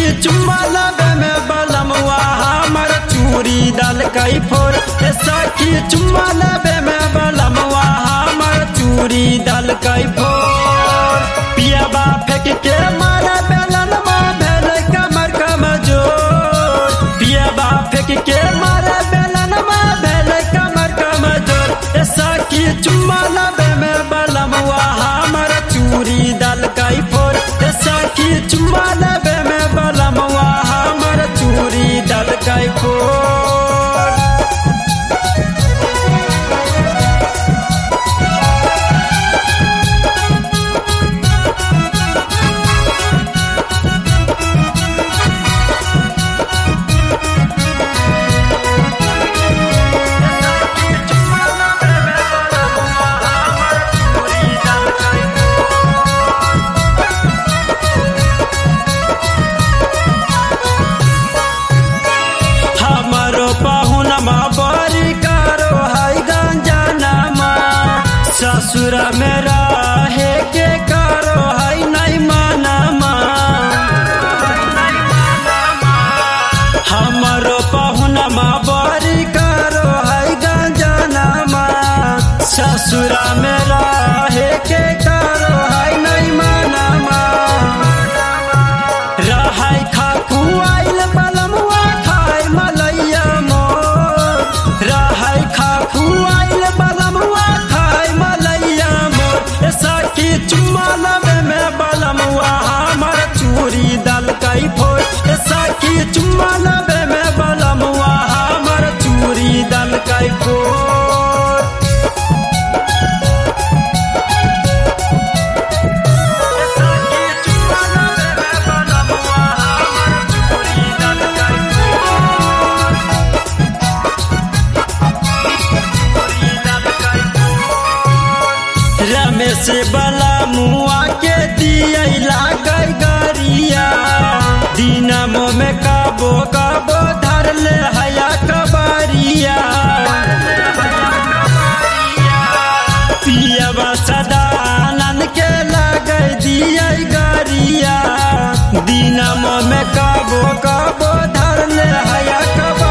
चुम्मा लबे में बलमुआ हमर चूड़ी दल कई फोर। सखी चुम्मा लबे में बलमुआ हमर चूड़ी दल कई फोर। पियाबा फेंक के मारा बेलनमा भेल कमर कमजोर। पियाबा फेंक के मारा बेलनमा भेल कमर कमजोर। सखी चुम्मा लबे में बलमुआ हमर चूड़ी दल कई फोर। सखी चुम्मा लबे में बलमुआ हमर चूड़ी दल कई फोर। बरी करो है गंजनमा ससुर में रहे के करो है नहीं मानमा। हमरो पहुनमा बरी करो है गंजनमा ससुर में रहे के करो है नहीं मानमा। रहाय खाकू आइल बलमुआ खाए मलैया मोर। रहाय खाकू आइल बलमुआ खाए मलैया मोर। सखी चुम्मा लबे में बलमुआ हमर चूड़ी दल कई फोर। सखी चुम्मा लबे में बलमुआ हमर चूड़ी दल कई फोर। रमेश बलमुआ के दिए लागै गरिया दिनमो में कबो कबो धर ले हया कबरिया। पियबा सदानंद के लागै दिए गरिया दिनमो में कबो कबो धर ले हया कबरिया।